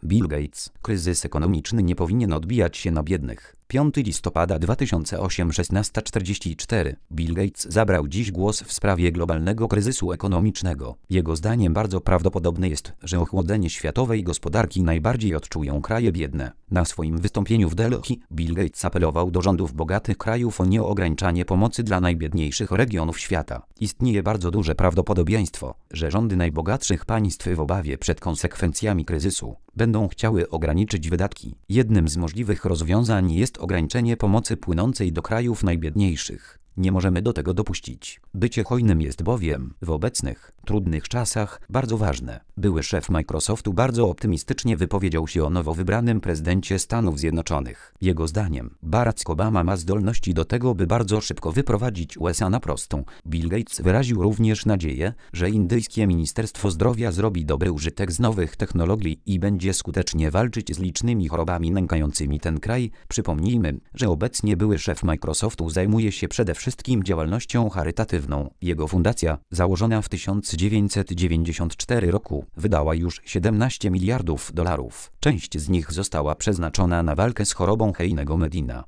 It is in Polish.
Bill Gates. Kryzys ekonomiczny nie powinien odbijać się na biednych. 5 listopada 2008 16:44. Bill Gates zabrał dziś głos w sprawie globalnego kryzysu ekonomicznego. Jego zdaniem bardzo prawdopodobne jest, że ochłodzenie światowej gospodarki najbardziej odczują kraje biedne. Na swoim wystąpieniu w Delhi Bill Gates apelował do rządów bogatych krajów o nieograniczanie pomocy dla najbiedniejszych regionów świata. Istnieje bardzo duże prawdopodobieństwo, że rządy najbogatszych państw w obawie przed konsekwencjami kryzysu będą chciały ograniczyć wydatki. Jednym z możliwych rozwiązań jest ograniczenie pomocy płynącej do krajów najbiedniejszych. Nie możemy do tego dopuścić. Bycie hojnym jest bowiem w obecnych, trudnych czasach bardzo ważne. Były szef Microsoftu bardzo optymistycznie wypowiedział się o nowo wybranym prezydencie Stanów Zjednoczonych. Jego zdaniem Barack Obama ma zdolności do tego, by bardzo szybko wyprowadzić USA na prostą. Bill Gates wyraził również nadzieję, że indyjskie Ministerstwo Zdrowia zrobi dobry użytek z nowych technologii i będzie skutecznie walczyć z licznymi chorobami nękającymi ten kraj. Przypomnijmy, że obecnie były szef Microsoftu zajmuje się przede wszystkim działalnością charytatywną. Jego fundacja, założona w 1994 roku, wydała już 17 miliardów dolarów. Część z nich została przeznaczona na walkę z chorobą Heinego Medina.